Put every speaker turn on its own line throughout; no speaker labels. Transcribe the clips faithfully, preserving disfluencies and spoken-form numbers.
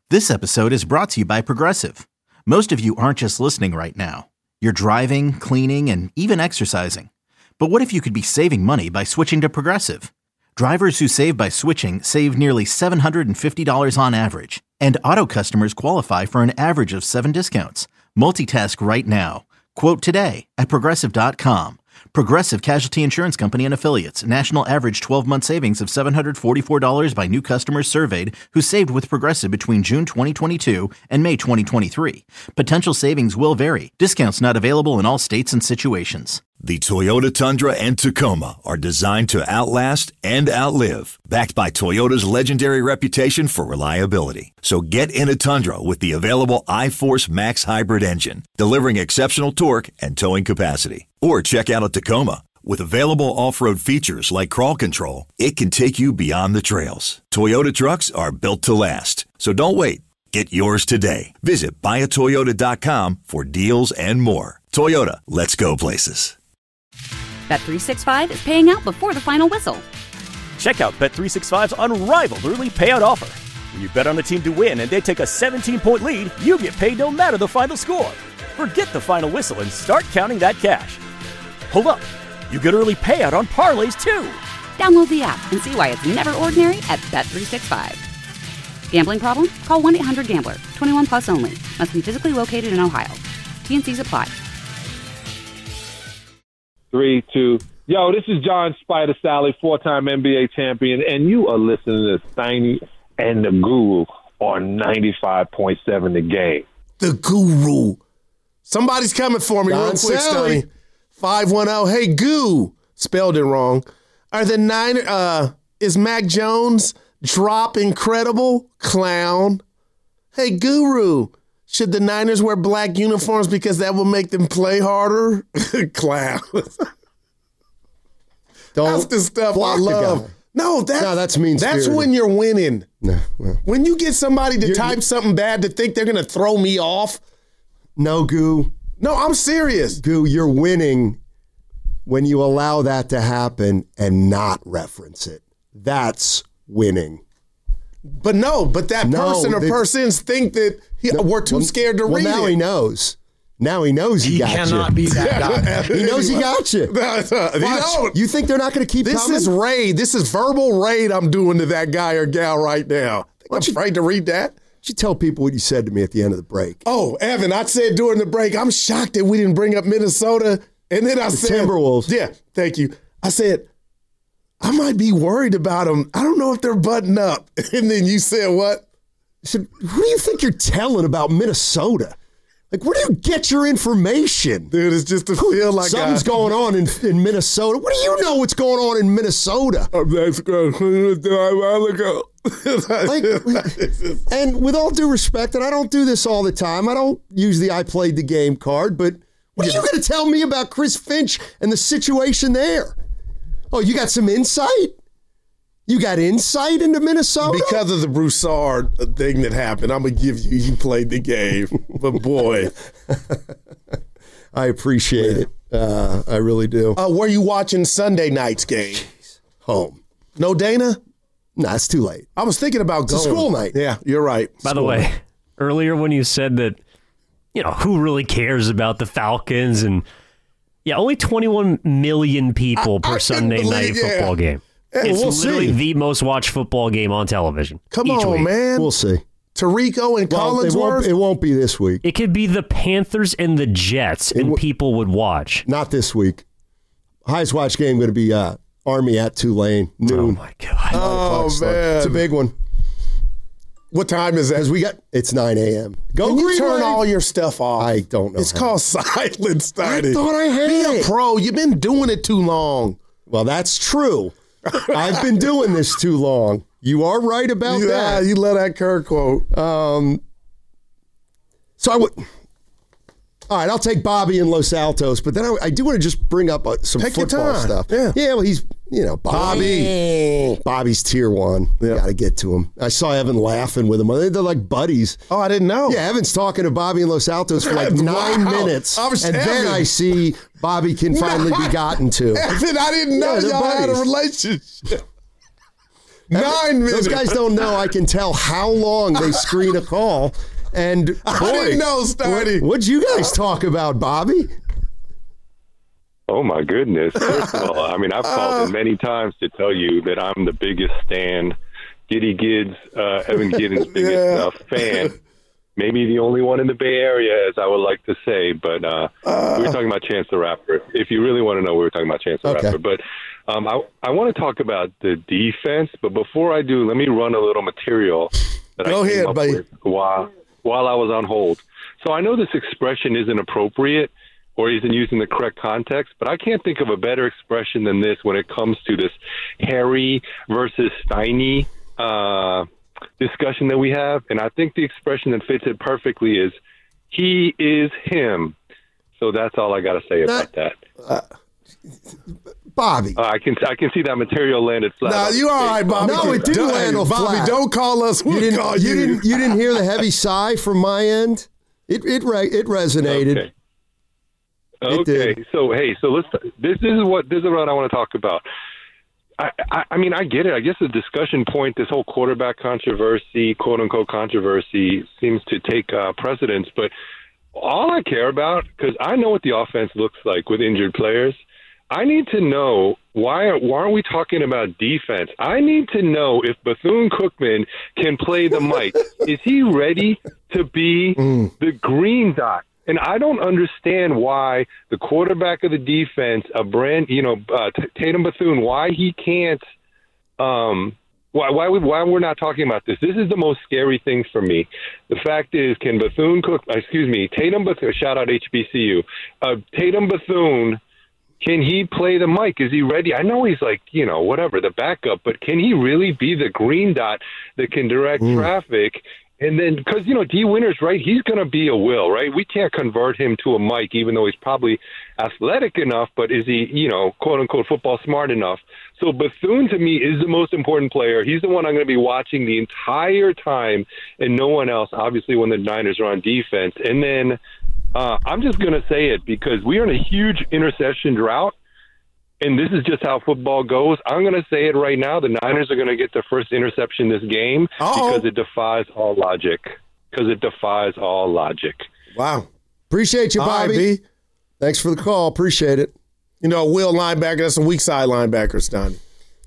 This episode is brought to you by Progressive. Most of you aren't just listening right now. You're driving, cleaning, and even exercising. But what if you could be saving money by switching to Progressive? Drivers who save by switching save nearly seven hundred fifty dollars on average. And auto customers qualify for an average of seven discounts. Multitask right now. Quote today at Progressive dot com. Progressive Casualty Insurance Company and Affiliates. National average twelve-month savings of seven hundred forty-four dollars by new customers surveyed who saved with Progressive between June twenty twenty-two and May twenty twenty-three. Potential savings will vary. Discounts not available in all states and situations.
The Toyota Tundra and Tacoma are designed to outlast and outlive, backed by Toyota's legendary reputation for reliability. So get in a Tundra with the available iForce Max hybrid engine, delivering exceptional torque and towing capacity. Or check out a Tacoma. With available off-road features like crawl control, it can take you beyond the trails. Toyota trucks are built to last. So don't wait. Get yours today. Visit buy a toyota dot com for deals and more. Toyota, let's go places.
Bet three sixty-five is paying out before the final whistle.
Check out Bet three sixty-five's unrivaled early payout offer. When you bet on the team to win and they take a seventeen-point lead, you get paid no matter the final score. Forget the final whistle and start counting that cash. Hold up. You get early payout on parlays, too.
Download the app and see why it's never ordinary at Bet three sixty-five. Gambling problem? Call one eight hundred gambler. twenty-one plus only. Must be physically located in Ohio. T and C's apply.
Three, two. Yo, this is John Spider Sally, four-time N B A champion, and you are listening to Steiny and the Guru on ninety-five point seven The Game.
The Guru. Somebody's coming for me
Don
real quick,
Sally.
Steiny. five one zero. Hey, Goo. Spelled it wrong. Are the Niners, uh, is Mac Jones drop incredible? Clown. Hey, Guru. Should the Niners wear black uniforms because that will make them play harder? Clown.
Don't
That's the stuff I
block the
love.
guy.
No, that,
No, that's mean-spirited.
That's when you're winning.
No, well,
When you get somebody to
You're-
type something bad to think they're going to throw me off.
no, Goo.
No, I'm serious.
Goo, you're winning when you allow that to happen and not reference it. That's winning.
But no, but that
No,
person or
the-
persons think that he,
No,
we're too
well,
scared to
well,
read
now
it.
he knows. Now he knows he,
He
got
cannot
you.
be that guy.
He knows he got you.
No, no, he
Watch.
don't.
You think they're not going to keep
This
coming?
is raid. This is verbal raid I'm doing to that guy or gal right now. Think I'm
you-
afraid to read that?
Why don't you tell people what you said to me at the end of the break?
Oh, Evan, I said during the break, I'm shocked that we didn't bring up Minnesota. And then I
The
said,
Timberwolves.
Yeah, thank you. I said, I might be worried about them. I don't know if they're buttoned up. And then you said what?
I said, who do you think you're telling about Minnesota? Like, where do you get your information?
Dude, it's just to feel like
Something's
I,
going on in, in Minnesota. What do you know what's going on in Minnesota?
Oh, that's good. A while ago.
Like, and with all due respect, and I don't do this all the time, I don't use the I played the game card, but what are you going to tell me about Chris Finch and the situation there? Oh, you got some insight? You got insight into Minnesota?
Because of the Broussard thing that happened, I'm going to give you, you played the game. But boy.
I appreciate it. Uh, I really do.
Uh, were you watching Sunday night's game?
Home.
No Dana?
Nah, it's too late.
I was thinking about
It's a
going.
school night.
Yeah, you're right.
By the
School
way,
night.
earlier when you said that, you know, who really cares about the Falcons? And yeah, only twenty-one million people
I-
per
I couldn't
Sunday
believe-
night
yeah.
football game. It's
we'll
literally
see.
the most watched football game on television.
Come
each
on,
week.
man.
We'll see.
Tarico and
Well, it,
Collinsworth?
won't, it won't be this week.
It could be the Panthers and the Jets, and
w-
people would watch.
Not this week. Highest watch game going to be uh, Army at Tulane,
Oh
noon.
my god!
Oh,
O'clock start.
man.
It's a big one.
What time is that?
As we got, it's nine a.m. Go
Can you
Green
turn
Wave.
all your stuff off?
I don't know
It's
how.
called silence,
I
Steiny.
thought I had
Be a
it.
pro. You've been doing it too long.
Well, that's true. I've been doing this too long. You are right about
Yeah,
that.
you love that Kerr quote.
Um, so I would. All right, I'll take Bobby in Los Altos, but then I, I do want to just bring up uh, some
Take your
football
time.
stuff.
Yeah.
yeah. Well, he's you know Bobby. Bobby's tier one.
Yeah.
Got to get to him. I saw Evan laughing with him. They're like buddies.
Oh, I didn't know.
Yeah, Evan's talking to Bobby in Los Altos for like nine
Wow.
minutes,
I was
and then
Evan.
I see Bobby can finally be gotten to.
Evan, I didn't know
Yeah, they're
y'all had a
buddies.
relationship. Nine minutes.
Those guys don't know I can tell how long they screen a call. And boy,
I didn't know, Steiny.
What, what'd you guys talk about, Bobby?
Oh, my goodness. First of all, I mean, I've called in many times to tell you that I'm the biggest stan, Giddy Gids, uh, Evan Giddens' biggest
Yeah.
uh, fan. Maybe the only one in the Bay Area, as I would like to say. But uh, uh, we were talking about Chance the Rapper. If you really want to know, we were talking about Chance the
Okay.
Rapper. But um, I, I want to talk about the defense. But before I do, let me run a little material that
Go
I came
ahead,
up
buddy.
with while, while I was on hold. So I know this expression isn't appropriate or isn't used in the correct context, but I can't think of a better expression than this when it comes to this Harry versus Steiny uh, discussion that we have. And I think the expression that fits it perfectly is, he is him. So that's all I got to say about that.
Uh, Bobby.
Uh, I can I can see that material landed flat.
Nah,
on
you
the
all
stage.
right, Bobby?
No, it didn't
Don't-
land
hey,
on
Bobby,
flat.
don't call us. We'll
You didn't,
call
you
you.
didn't. You didn't hear the heavy sigh from my end. It it re- it resonated.
Okay.
It
Okay,
did.
so hey, so let's. This, this is what this is what I want to talk about. I, I, I mean, I get it. I guess the discussion point, this whole quarterback controversy, quote unquote controversy, seems to take uh, precedence. But all I care about, because I know what the offense looks like with injured players. I need to know why. Why aren't we talking about defense? I need to know if Bethune-Cookman can play the mic. Is he ready to be
Mm.
the green dot? And I don't understand why the quarterback of the defense, a brand, you know, uh, T- Tatum Bethune, why he can't, um, why why we, why we're not talking about this. This is the most scary thing for me. The fact is, can Bethune Cook, excuse me, Tatum Bethune, shout out H B C U, uh, Tatum Bethune, can he play the mic? Is he ready? I know he's like, you know, whatever, the backup, but can he really be the green dot that can direct
Mm.
traffic? And then, because, you know, D. Winters, right, he's going to be a will, right? We can't convert him to a Mike, even though he's probably athletic enough, but is he, you know, quote-unquote football smart enough? So Bethune, to me, is the most important player. He's the one I'm going to be watching the entire time, and no one else, obviously, when the Niners are on defense. And then uh, I'm just going to say it, because we are in a huge interception drought, and this is just how football goes. I'm going to say it right now. The Niners are going to get their first interception this game
Uh-oh.
because it defies all logic. Because it defies all logic.
Wow.
Appreciate you,
All right,
Bobby.
B.
Thanks for the call. Appreciate it.
You know, Will linebacker, that's a weak side linebacker, Steiny.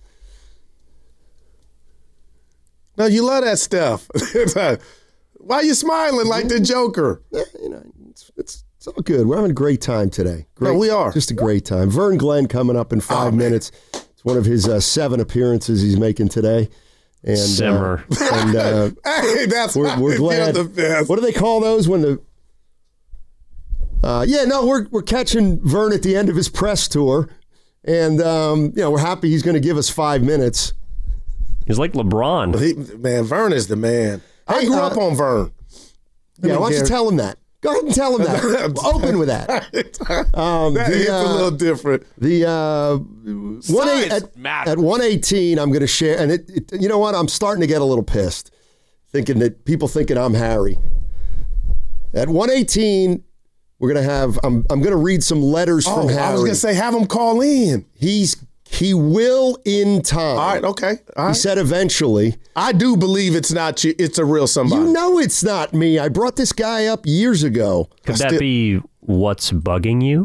No, you love that stuff. Why are you smiling like the Joker?
Yeah, you know, it's, it's it's all good. We're having a great time today. Great,
No, we are.
Just a great time. Vern Glenn coming up in five
Oh, man.
minutes. It's one of his uh, seven appearances he's making today. And,
Simmer.
Uh, and uh,
Hey, that's
we're, we're glad.
You're the best.
What do they call those when the? Uh, yeah, no, we're we're catching Vern at the end of his press tour, and um, you know we're happy he's going to give us five minutes.
He's like LeBron.
He, man, Vern is the man. I
Hey,
grew
uh,
up on Vern.
Yeah, why don't you tell him that? Go ahead and tell him that. Open with that. Um,
that
the,
is
uh,
a little different.
The uh, one eight,
Size
at,
matters.
at one eighteen, I'm going to share, and it, it. You know what? I'm starting to get a little pissed, thinking that people thinking I'm Harry. At one eighteen, we're going to have. I'm. I'm going to read some letters
Oh,
from Harry.
I was going to say, have him call in.
He's. He will in time.
All right, okay. All
He
right.
said eventually.
I do believe it's not you. It's a real somebody.
You know it's not me. I brought this guy up years ago.
Could
I
that
still-
be what's bugging you?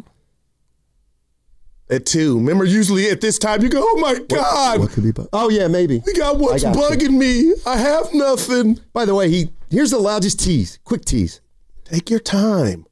At two. Remember, usually at this time, you go, oh, my God.
What could be? bu- Oh yeah, maybe.
We got what's
I got you.
bugging me. I have nothing.
By the way, he here's the loudest tease. Quick tease.
Take your time.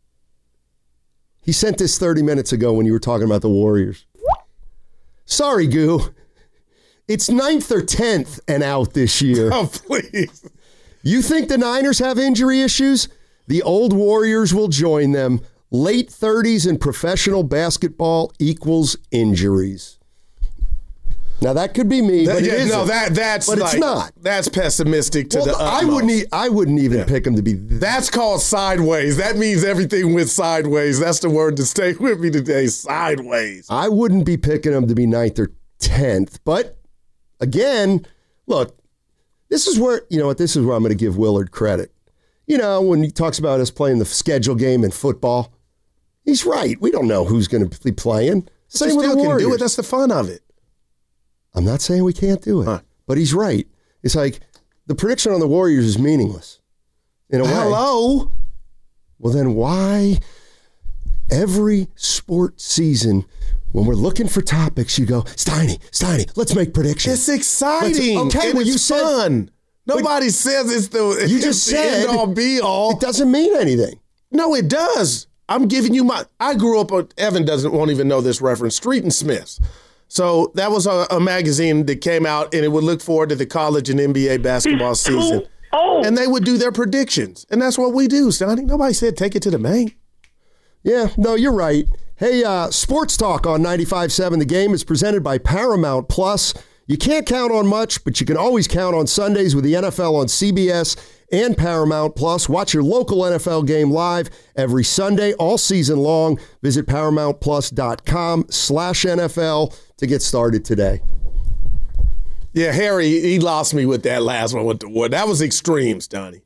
He sent this thirty minutes ago when you were talking about the Warriors. Sorry, Goo. It's ninth or tenth and out this year.
Oh, please.
You think the Niners have injury issues? The old Warriors will join them. Late thirties in professional basketball equals injuries. Now that could be me,
That-
but it
yeah,
isn't.
no, that that's
but it's
like-
not.
That's pessimistic to
Well,
the
I
utmost.
wouldn't. e- I wouldn't even pick him to be.
That's called sideways. That means everything went sideways. That's the word to stay with me today. Sideways.
I wouldn't be picking him to be ninth or tenth. But again, look, this is where you know what. This is where I'm going to give Willard credit. You know, when he talks about us playing the schedule game in football, he's right. We don't know who's going to be playing. Same
You
with the
still can
Warriors.
do it. That's the fun of it.
I'm not saying we can't do it.
Huh.
but he's right. It's like the prediction on the Warriors is meaningless in a way.
Hello?
Well, then why every sport season when we're looking for topics, you go, Steiny, Steiny, let's make predictions.
It's exciting.
Let's, okay,
and
well,
it's
you said,
fun. Nobody says it's the,
you
it's
just
the
said
end all be all.
It doesn't mean anything.
No, it does. I'm giving you my. I grew up. Evan doesn't won't even know this reference. Street and Smiths. So that was a, a magazine that came out, and it would look forward to the college and N B A basketball season,
oh.
and they would do their predictions, and that's what we do, Sonny. Nobody said take it to the bank.
Yeah, no, you're right. Hey, uh, Sports Talk on ninety-five point seven The Game is presented by Paramount Plus. You can't count on much, but you can always count on Sundays with the N F L on C B S and Paramount Plus. Watch your local N F L game live every Sunday, all season long. Visit ParamountPlus.com slash NFL to get started today.
Yeah, Harry, he lost me with that last one with the wood. That was extreme, Donnie.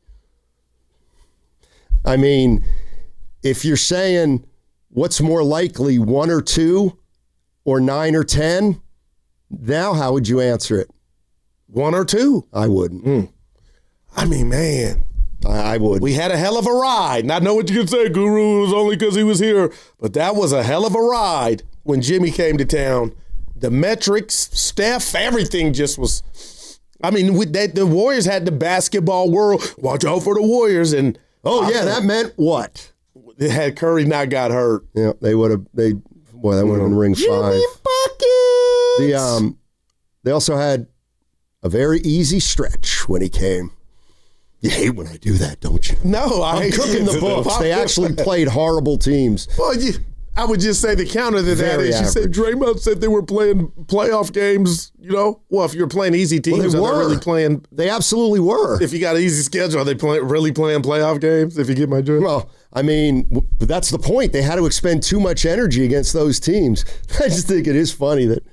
I mean, if you're saying what's more likely, one or two or nine or ten, now how would you answer it?
One or two?
I wouldn't.
Mm. I mean, man.
I, I would.
We had a hell of a ride. And I know what you can say, Guru, it was only because he was here. But that was a hell of a ride when Jimmy came to town. The metrics, Steph, everything just was. I mean, with that, the Warriors had the basketball world. Watch out for the Warriors. And
oh, yeah, that meant what?
Had Curry not got hurt.
Yeah, they would have, they, boy, that would have been ring
Jimmy
five.
Buckets.
The, um, they also had a very easy stretch when he came. You hate when I do that, don't you?
No, I
I'm
hate
cooking the books. They actually played horrible teams.
Well, you, I would just say the counter to that
Very
is you said Draymond said they were playing playoff games, you know? Well, if you're playing easy teams,
Well, they
are they
were.
really playing?
They absolutely were.
If you got an easy schedule, are they play, really playing playoff games, if you get my drift?
Well, I mean, w- that's the point. They had to expend too much energy against those teams. I just think it is funny that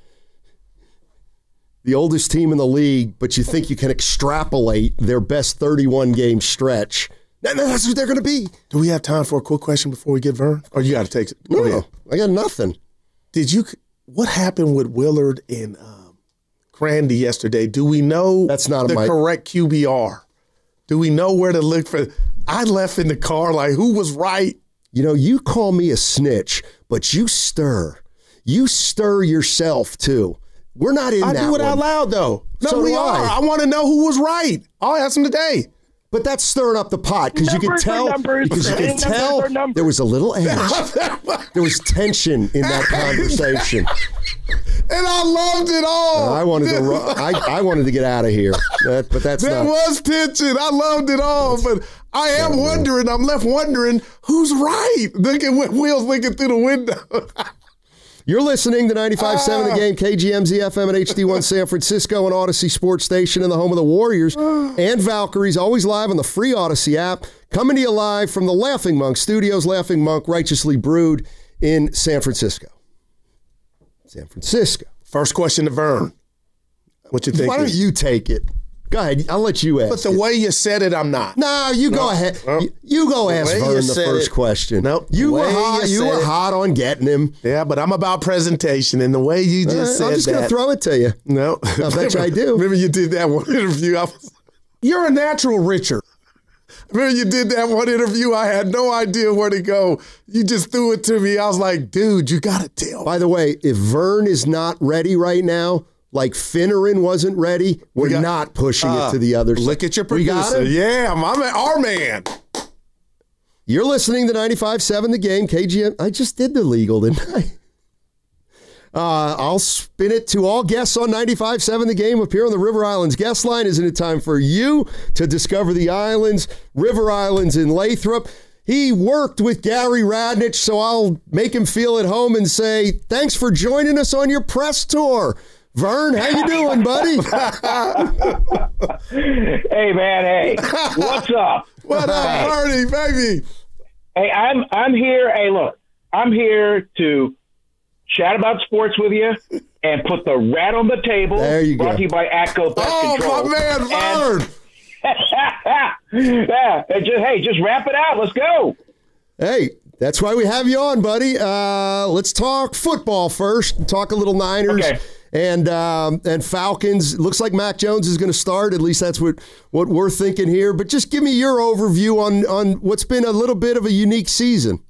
the oldest team in the league, but you think you can extrapolate their best thirty-one game stretch. And that's what they're going to be.
Do we have time for a quick question before we get Vern? Or you got to take it? Go
No,
ahead.
I got nothing.
Did you? What happened with Willard and um, Crandy yesterday? Do we know
That's not
the
my-
correct Q B R? Do we know where to look for? I left in the car like, who was right?
You know, you call me a snitch, but you stir. You stir yourself, too. We're not in
I
that
do it
one.
out loud, though. No,
So
we
do
are.
I.
I want to know who was right. I'll ask him today.
But that's stirring up the pot because you could
Numbers are
tell
numbers.
because you could
Numbers
tell
are numbers.
there was a little edge. There was tension in that conversation.
And I loved it all.
I wanted to. Ru- I, I wanted to get out of here, That- but that's
There
not.
was tension. I loved it all. But I am wondering, I'm left wondering who's right. Look at what Will's looking through the window.
You're listening to ninety-five point seven The Game, K G M Z F M at H D one San Francisco and Odyssey Sports Station in the home of the Warriors and Valkyries, always live on the free Odyssey app. Coming to you live from the Laughing Monk Studios, Laughing Monk, righteously brewed in San Francisco. San Francisco.
First question to Vern. What you think?
Why don't you take it? Go ahead. I'll let you ask.
But the
it.
way you said it, I'm not.
No, you go ahead.
no.
You, you go
The
ask
way you
Vern the
said
first
it-
question.
Nope.
You
The
were
way
hot.
you
You were
said it-
hot on getting him.
Yeah, but I'm about presentation, and the way you just
Uh,
said
I'm just
that.
going to throw it to you.
No.
I bet you I do.
Remember you did that one interview. I was, you're a natural, Richard. Remember you did that one interview. I had no idea where to go. You just threw it to me. I was like, dude, you got to tell.
By the way, if Vern is not ready right now, like Finneran wasn't ready, we're
got-
not pushing
Uh,
it to the other side.
Look at your
We got
producer.
him?
Yeah, my man, our man.
You're listening to ninety-five point seven The Game, K G M. I just did the legal, didn't I? Uh, I'll spin it to all guests on ninety-five point seven The Game. Appear on the River Islands guest line. Isn't it time for you to discover the islands, River Islands in Lathrop? He worked with Gary Radnich, so I'll make him feel at home and say, thanks for joining us on your press tour. Vern, how you doing, buddy?
Hey, man, hey. What's up?
What up,
Hey.
Bernie, baby?
Hey, I'm I'm here. Hey, look, I'm here to chat about sports with you and put the rat on the table.
There you go.
Brought to you by Atco Pest
Oh,
Control.
my man,
And-
Vern.
yeah, hey, just, hey, just wrap it out. Let's go.
Hey, that's why we have you on, buddy. Uh, let's talk football first. Talk a little Niners
Okay.
And um, and Falcons, looks like Mac Jones is going to start. At least that's what, what we're thinking here. But just give me your overview on, on what's been a little bit of a unique season.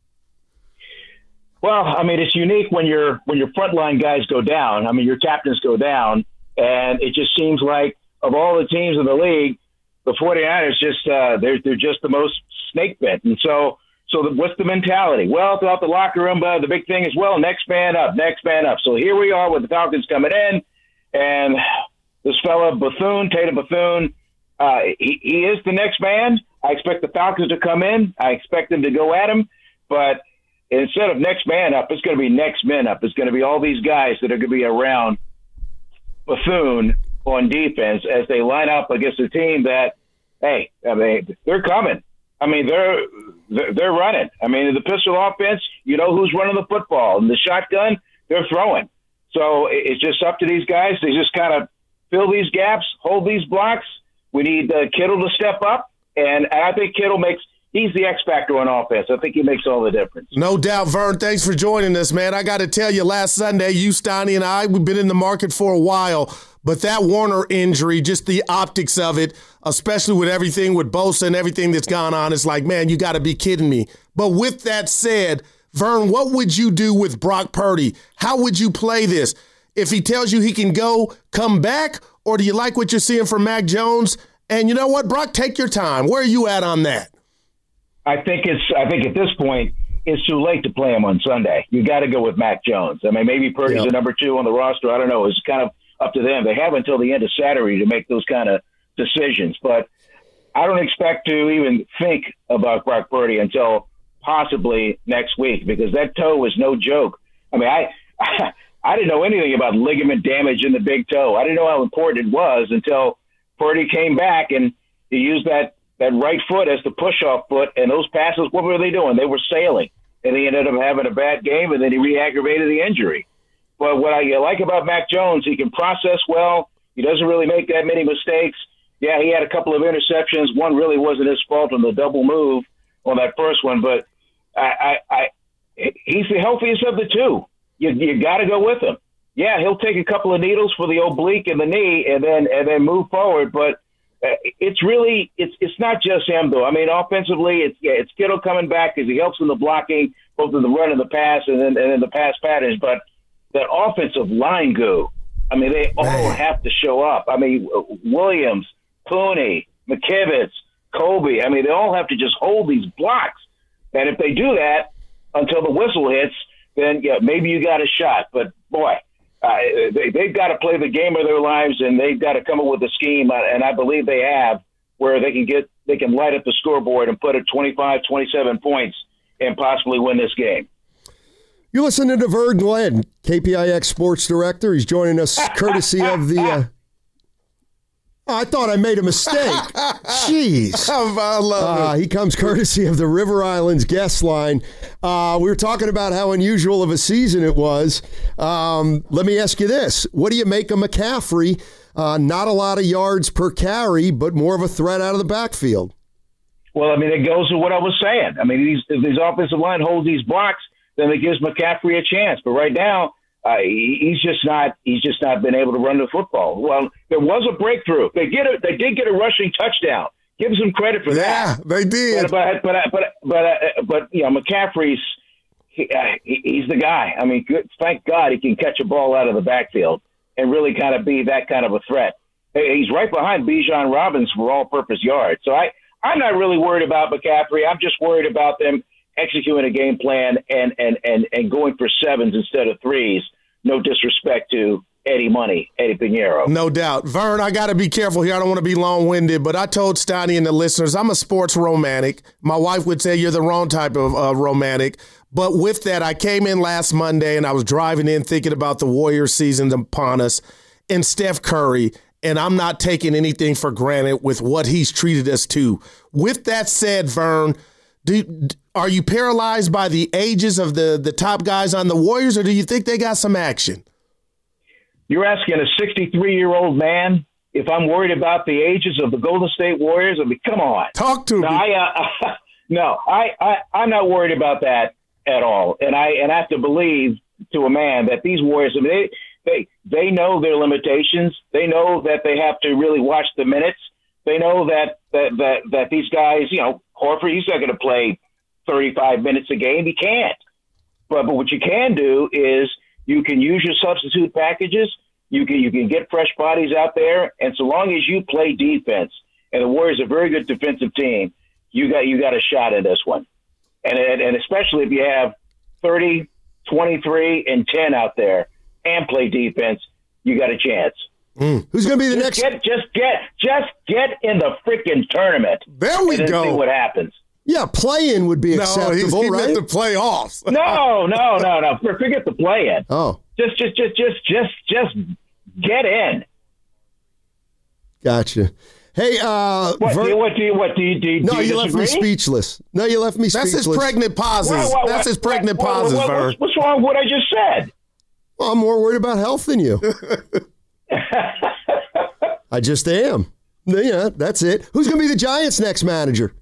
Well, I mean, it's unique when your when your frontline guys go down. I mean, your captains go down, and it just seems like of all the teams in the league, the 49ers just uh, they're they're just the most snake bit. And so, so the, what's the mentality? Well, throughout the locker room, uh, the big thing is, well, next man up, next man up. So here we are with the Falcons coming in, and this fella Bethune, Tatum Bethune, uh, he, he is the next man. I expect the Falcons to come in. I expect them to go at him, but instead of next man up, it's going to be next men up. It's going to be all these guys that are going to be around Bethune on defense as they line up against a team that, hey, I mean, they're coming. I mean, they're they're running. I mean, the pistol offense, you know who's running the football. And the shotgun, they're throwing. So it's just up to these guys. They just kind of fill these gaps, hold these blocks. We need uh, Kittle to step up, and I think Kittle makes – he's the X factor on offense. I think he makes all the difference.
No doubt, Vern. Thanks for joining us, man. I got to tell you, last Sunday, you, Stoney, and I, we've been in the market for a while, but that Warner injury, just the optics of it, especially with everything with Bosa and everything that's gone on, it's like, man, you got to be kidding me. But with that said, Vern, what would you do with Brock Purdy? How would you play this? If he tells you he can go, come back, or do you like what you're seeing from Mac Jones? And you know what, Brock, take your time. Where are you at on that?
I think it's. I think at this point it's too late to play him on Sunday. You got to go with Mac Jones. I mean, maybe Purdy's
yep.
the number two on the roster. I don't know. It's kind of up to them. They have until the end of Saturday to make those kind of decisions. But I don't expect to even think about Brock Purdy until possibly next week, because that toe is no joke. I mean, I I didn't know anything about ligament damage in the big toe. I didn't know how important it was until Purdy came back and he used that. that right foot as the push-off foot, and those passes, what were they doing? They were sailing, and he ended up having a bad game, and then he re-aggravated the injury. But what I like about Mac Jones, he can process well. He doesn't really make that many mistakes. Yeah, he had a couple of interceptions. One really wasn't his fault on the double move on that first one, but I, I, I he's the healthiest of the two. You, you got to go with him. Yeah, he'll take a couple of needles for the oblique in the knee and then and then move forward, but it's really it's it's not just him though. I mean, offensively, it's yeah, it's Kittle coming back because he helps in the blocking, both in the run and the pass, and then and then the pass patterns. But that offensive line goo, I mean, they all Man. have to show up. I mean, Williams, Pooney, McKivitz, Kobe. I mean, they all have to just hold these blocks. And if they do that until the whistle hits, then yeah, maybe you got a shot. But boy. Uh, they, they've got to play the game of their lives, and they've got to come up with a scheme, and I believe they have, where they can get they can light up the scoreboard and put it twenty-five, twenty-seven points and possibly win this game.
You're listening to Vern Glenn, K P I X Sports Director. He's joining us courtesy of the uh, – oh, I thought I made a mistake. Jeez.
I love
uh,
it.
He comes courtesy of the River Islands guest line. Uh, we were talking about how unusual of a season it was. Um, let me ask you this. What do you make of McCaffrey? Uh, not a lot of yards per carry, but more of a threat out of the backfield.
Well, I mean, it goes to what I was saying. I mean, these, if these offensive line holds these blocks, then it gives McCaffrey a chance. But right now, uh, he, he's just not he's just not been able to run the football. Well, there was a breakthrough. They get a, they did get a rushing touchdown. Give some credit for
yeah,
that.
Yeah, they did.
But but but but but, uh, but you know, McCaffrey's he, uh, he, he's the guy. I mean, good, thank God he can catch a ball out of the backfield and really kind of be that kind of a threat. He's right behind Bijan Robinson for all-purpose yards. So I I'm not really worried about McCaffrey. I'm just worried about them executing a game plan and and and and going for sevens instead of threes. No disrespect to Eddie Money, Eddie Pinheiro.
No doubt. Vern, I got to be careful here. I don't want to be long-winded, but I told Stoney and the listeners, I'm a sports romantic. My wife would say you're the wrong type of uh, romantic. But with that, I came in last Monday, and I was driving in thinking about the Warriors season upon us and Steph Curry, and I'm not taking anything for granted with what he's treated us to. With that said, Vern, do, are you paralyzed by the ages of the, the top guys on the Warriors, or do you think they got some action?
You're asking a sixty-three-year-old man if I'm worried about the ages of the Golden State Warriors? I mean, come on.
Talk to
no,
me.
I, uh, no, I, I, I'm not worried about that at all. And I and I have to believe to a man that these Warriors, I mean, they, they they know their limitations. They know that they have to really watch the minutes. They know that that that, that these guys, you know, Horford, he's not going to play thirty-five minutes a game. He can't. But but what you can do is you can use your substitute packages. You can you can get fresh bodies out there, and so long as you play defense, and the Warriors are a very good defensive team, you got you got a shot at this one. And and, and especially if you have thirty, twenty-three, and ten out there and play defense, you got a chance.
Mm. Who's going to be the
just
next?
Get, just get just get in the freaking tournament.
There we
and then
go.
See what happens.
Yeah, play-in would be
No,
acceptable,
he's
right?
the playoffs.
No, no, no, no. Forget the play-in.
Oh,
Just, just, just, just, just, just get in.
gotcha. Hey, uh,
What?
Ver-
do you, what do you? What do you? Do you,
no,
do you,
you left me
disagree?
speechless. No, you left me
That's
speechless.
his pregnant pauses.
What- what-
That's his
what-
pregnant
what-
pauses,
what-
Vern.
what's, what's wrong with what I just said?
Well, I'm more worried about health than you. I just am. Yeah, that's it. Who's going to be the Giants' next manager?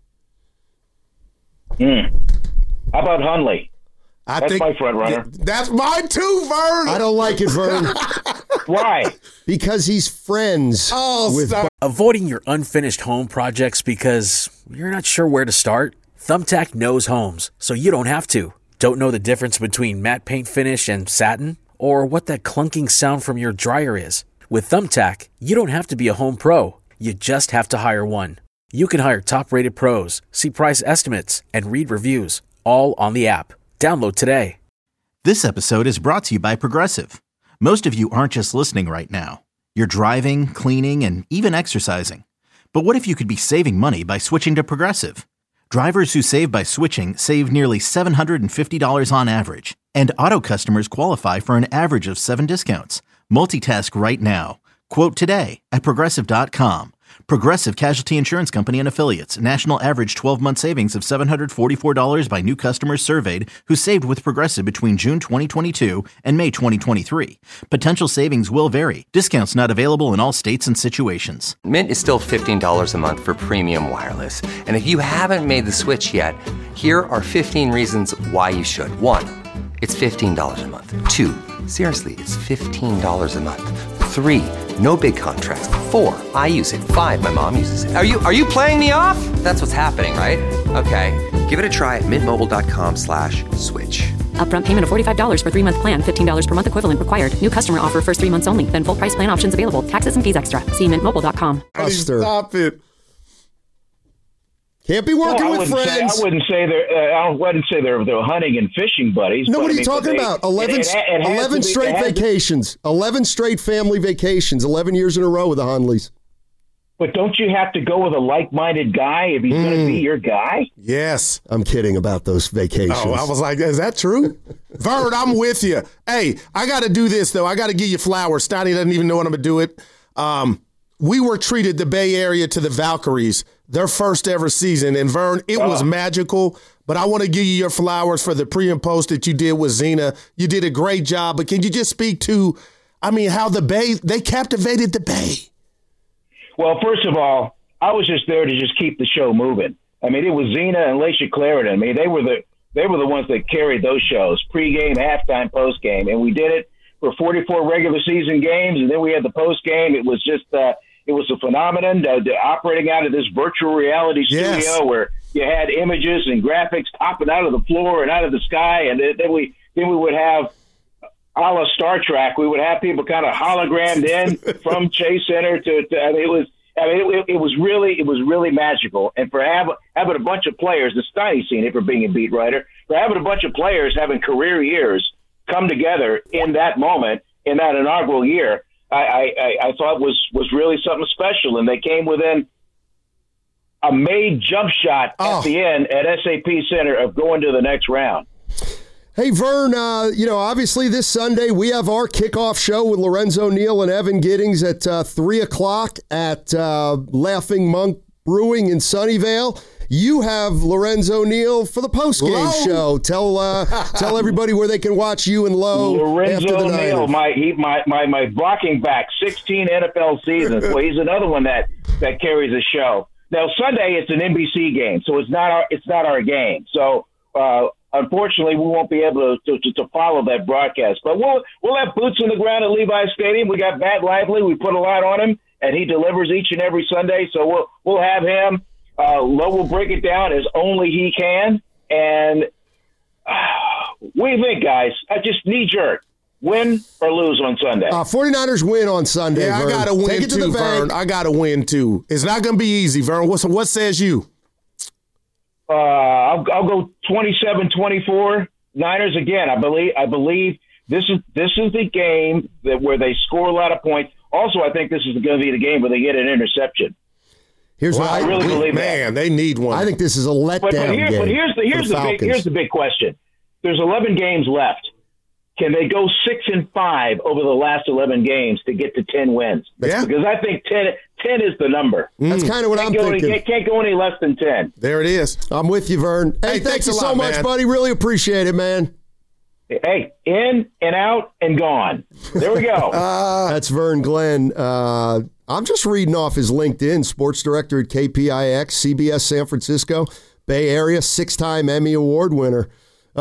Mm. How about Hundley?
I
That's
think
my front runner.
That's mine too, Vern.
I don't like it, Vern,
Why?
because he's friends
Oh,
with.
stop.
Avoiding your unfinished home projects because you're not sure where to start? Thumbtack knows homes, so you don't have to. Don't know the difference between matte paint finish and satin? Or what that clunking sound from your dryer is? With Thumbtack, you don't have to be a home pro. You just have to hire one. You can hire top-rated pros, see price estimates, and read reviews, all on the app. Download today.
This episode is brought to you by Progressive. Most of you aren't just listening right now. You're driving, cleaning, and even exercising. But what if you could be saving money by switching to Progressive? Drivers who save by switching save nearly seven hundred fifty dollars on average. And auto customers qualify for an average of seven discounts. Multitask right now. Quote today at Progressive dot com. Progressive Casualty Insurance Company and Affiliates. National average twelve-month savings of seven hundred forty-four dollars by new customers surveyed who saved with Progressive between June twenty twenty-two and May twenty twenty-three. Potential savings will vary. Discounts not available in all states and situations.
Mint is still fifteen dollars a month for premium wireless. And if you haven't made the switch yet, here are fifteen reasons why you should. One, it's fifteen dollars a month. Two, seriously, it's fifteen dollars a month. Three, no big contracts. Four, I use it. Five, my mom uses it. Are you are you playing me off? That's what's happening, right? Okay, give it a try at mintmobile.com slash switch.
Upfront payment of forty-five dollars for three-month plan, fifteen dollars per month equivalent required. New customer offer first three months only. Then full price plan options available. Taxes and fees extra. See mint mobile dot com.
Buster.
Stop it.
Can't be working
Well, I
with
wouldn't
friends.
Say, I wouldn't say they're. Uh, I wouldn't say they're they're hunting and fishing buddies.
No,
but,
what
I
are you
mean,
talking
they-
about? eleven,
it- it- it has
eleven
to be-
straight
it has to-
vacations. eleven straight family vacations. eleven years in a row with the Hundleys.
But don't you have to go with a like-minded guy if he's going to be your guy?
Yes.
I'm kidding about those vacations.
Oh, I was like, is that true? Vern, I'm with you. Hey, I got to do this, though. I got to give you flowers. Stoney doesn't even know when I'm going to do it. Um, we were treated, the Bay Area, to the Valkyries, their first ever season. And, Vern, it was magical. But I want to give you your flowers for the pre and post that you did with Zena. You did a great job. But can you just speak to, I mean, how the Bay, they captivated the Bay?
Well, first of all, I was just there to just keep the show moving. I mean, it was Zena and Laisha Clarendon. I mean, they were the they were the ones that carried those shows, pregame, halftime, postgame, and we did it for forty-four regular season games, and then we had the postgame. It was just uh, it was a phenomenon uh, operating out of this virtual reality studio
Yes.
where you had images and graphics popping out of the floor and out of the sky, and then we then we would have. A la Star Trek, we would have people kind of hologrammed in from Chase Center to, to I mean, it was, I mean, it, it was really, it was really magical. And for have, having a bunch of players, the Steiny seen it for being a beat writer, for having a bunch of players having career years come together in that moment, in that inaugural year, I, I, I thought was, was really something special. And they came within a made jump shot
Oh.
at the end at S A P Center of going to the next round.
Hey, Vern, uh, you know, obviously this Sunday we have our kickoff show with Lorenzo Neal and Evan Giddings at uh, three o'clock at uh, Laughing Monk Brewing in Sunnyvale. You have Lorenzo Neal for the postgame
Low.
show. Tell uh, tell everybody where they can watch you and Lowe after
Lorenzo
the
Neal,
Niners.
my, he, my my my blocking back, sixteen N F L seasons. Well, he's another one that, that carries a show. Now Sunday it's an N B C game, so it's not our it's not our game. So uh, unfortunately, we won't be able to, to, to follow that broadcast. But we'll we'll have boots on the ground at Levi's Stadium. We got Matt Lively. We put a lot on him, and he delivers each and every Sunday. So we'll we'll have him. Uh, Lowe will break it down as only he can. And uh, what do you think, guys? I just knee-jerk. Win or lose on Sunday?
Uh, 49ers win on Sunday,
Yeah,
Vern.
I got to win
Take it to
too,
the
Vern.
bank.
I got to win too. It's not going to be easy, Vern. What's, what says you?
Uh, I'll, I'll go twenty-seven twenty-four. Niners again. I believe. I believe this is this is the game that where they score a lot of points. Also, I think this is going to be the game where they get an interception.
Here's
Well,
what
I really
we,
believe
man,
that.
they need one.
I think this is a letdown
But, but, here,
game.
but here's the here's
for
the, big
Falcons.
here's the big question. There's eleven games left. Can they go six and five over the last eleven games to get to ten wins?
Yeah.
Because I think ten, ten is the number.
That's kind of what
Can't
I'm
go any-
thinking.
Can't, can't go any less than ten.
There it is.
I'm with you, Vern. Hey,
Hey,
thanks,
thanks
you
a
so
lot,
much,
man.
buddy. Really appreciate it, man.
Hey, in and out and gone. There we go.
That's Vern Glenn. Uh, I'm just reading off his LinkedIn, sports director at K P I X, C B S San Francisco, Bay Area, six-time Emmy Award winner.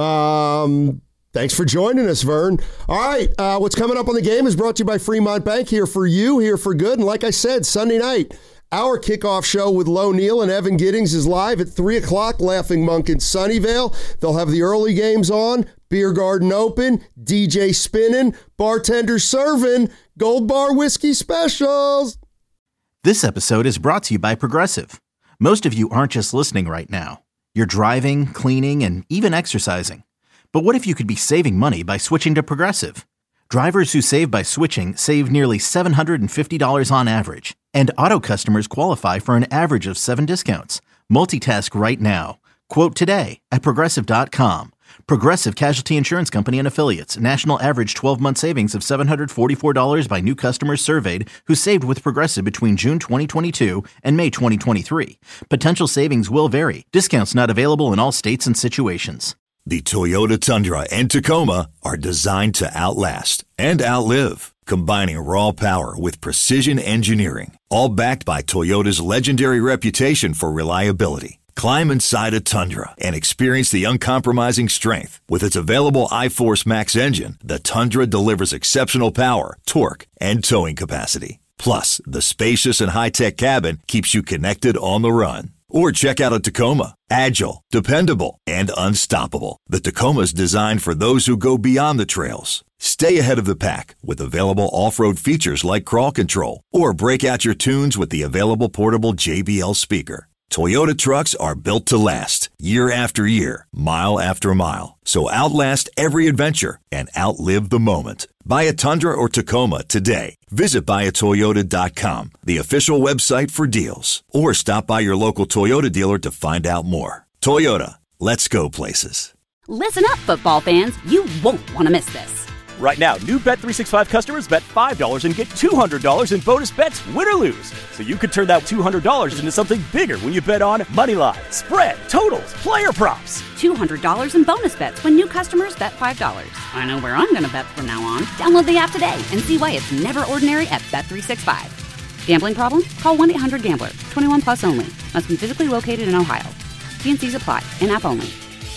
Um, thanks for joining us, Vern. All right, uh, what's coming up on the game is brought to you by Fremont Bank, here for you, here for good. And like I said, Sunday night, our kickoff show with Lowe Neal and Evan Giddings is live at three o'clock, Laughing Monk in Sunnyvale. They'll have the early games on, Beer Garden open, D J spinning, bartender serving, Gold Bar whiskey specials.
This episode is brought to you by Progressive. Most of you aren't just listening right now. You're driving, cleaning, and even exercising. But what if you could be saving money by switching to Progressive? Drivers who save by switching save nearly seven hundred fifty dollars on average. And auto customers qualify for an average of seven discounts. Multitask right now. Quote today at Progressive dot com. Progressive Casualty Insurance Company and Affiliates. National average twelve-month savings of seven hundred forty-four dollars by new customers surveyed who saved with Progressive between June twenty twenty-two and May twenty twenty-three. Potential savings will vary. Discounts not available in all states and situations.
The Toyota Tundra and Tacoma are designed to outlast and outlive, combining raw power with precision engineering, all backed by Toyota's legendary reputation for reliability. Climb inside a Tundra and experience the uncompromising strength. With its available iForce Max engine, the Tundra delivers exceptional power, torque, and towing capacity. Plus, the spacious and high-tech cabin keeps you connected on the run. Or check out a Tacoma. Agile, dependable, and unstoppable. The Tacoma's designed for those who go beyond the trails. Stay ahead of the pack with available off-road features like crawl control. Or break out your tunes with the available portable J B L speaker. Toyota trucks are built to last, year after year, mile after mile. So outlast every adventure and outlive the moment. Buy a Tundra or Tacoma today. Visit buy a toyota dot com, the official website for deals. Or stop by your local Toyota dealer to find out more. Toyota, let's go places.
Listen up, football fans. You won't want to miss this.
Right now, new Bet three sixty-five customers bet five dollars and get two hundred dollars in bonus bets, win or lose. So you could turn that two hundred dollars into something bigger when you bet on money line, spread, totals, player props.
two hundred dollars in bonus bets when new customers bet five dollars. I know where I'm going to bet from now on. Download the app today and see why it's never ordinary at Bet three sixty-five. Gambling problem? Call one eight hundred gambler. twenty-one plus only. Must be physically located in Ohio. T and C's apply. In-app only.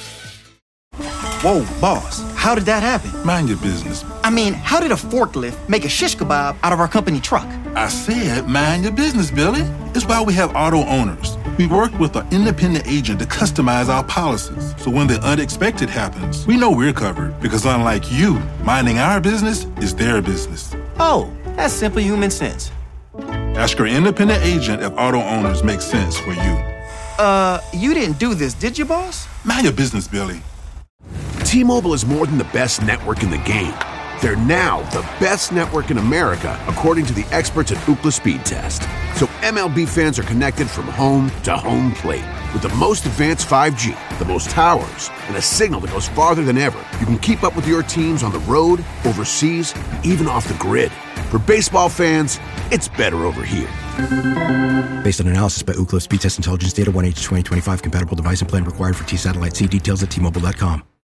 Whoa, boss, how did that happen?
Mind your business.
I mean, how did a forklift make a shish kebab out of our company truck?
I said mind your business, Billy. It's why we have auto owners. We work with an independent agent to customize our policies. So when the unexpected happens, we know we're covered. Because unlike you, minding our business is their business.
Oh, that's simple human sense.
Ask your independent agent if auto owners make sense for you.
Uh, you didn't do this, did you, boss?
Mind your business, Billy.
T-Mobile is more than the best network in the game. They're now the best network in America, according to the experts at Ookla Speed Test. So M L B fans are connected from home to home plate. With the most advanced five G, the most towers, and a signal that goes farther than ever, you can keep up with your teams on the road, overseas, and even off the grid. For baseball fans, it's better over here.
Based on analysis by Ookla Speed Test Intelligence Data, one H twenty twenty-five compatible device and plan required for T-Satellite. See details at T Mobile dot com.